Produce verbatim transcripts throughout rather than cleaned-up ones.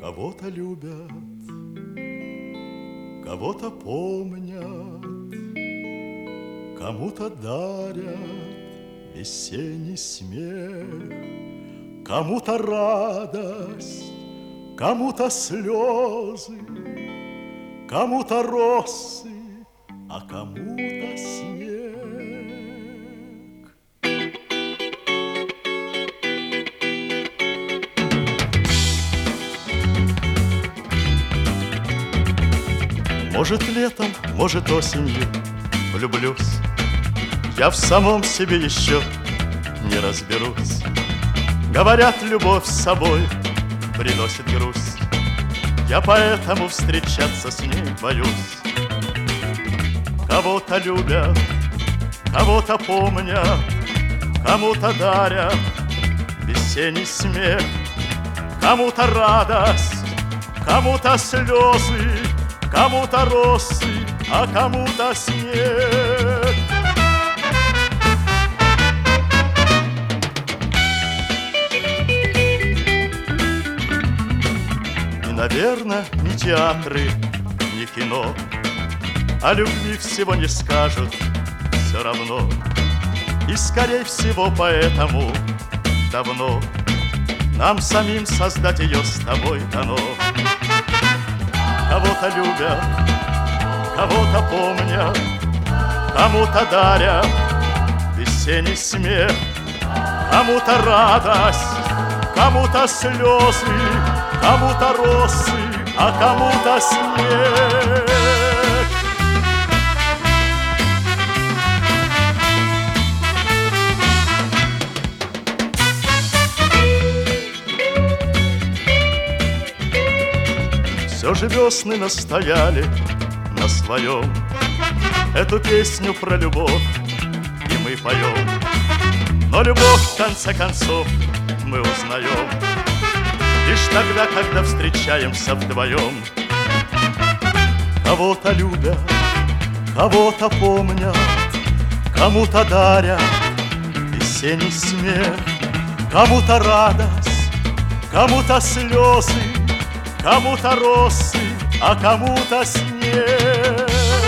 Кого-то любят, кого-то помнят, кому-то дарят весенний смех, кому-то радость, кому-то слезы, кому-то росы, а кому-то снег. Может, летом, может, осенью влюблюсь. Я в самом себе еще не разберусь. Говорят, любовь с собой приносит грусть. Я поэтому встречаться с ней боюсь. Кого-то любят, кого-то помнят, кому-то дарят весенний смех, кому-то радость, кому-то слезы, кому-то росы, а кому-то снег. И, наверное, ни театры, ни кино о любви всего не скажут все равно. И, скорее всего, поэтому давно нам самим создать ее с тобой дано. Кого-то любят, кого-то помнят, кому-то дарят весенний смех, кому-то радость, кому-то слезы, кому-то росы, а кому-то снег. Все же весны настояли на своем. Эту песню про любовь и мы поем. Но любовь, в конце концов, мы узнаем лишь тогда, когда встречаемся вдвоем. Кого-то любят, кого-то помнят, кому-то дарят весенний смех, кому-то радость, кому-то слезы, кому-то росы, а кому-то снег.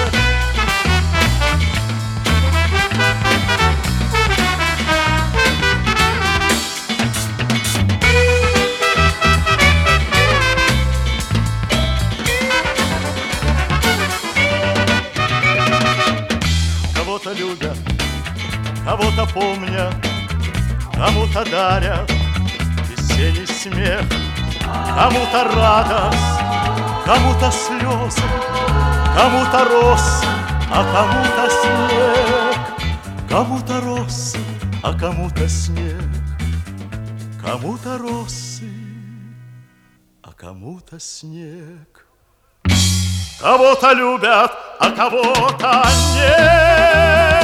Кого-то любят, кого-то помнят, кому-то дарят весенний смех, кому-то радость, кому-то слезы, кому-то росы, а кому-то снег. Кому-то росы, а кому-то снег. Кому-то росы, а кому-то снег. Кого-то любят, а кого-то нет.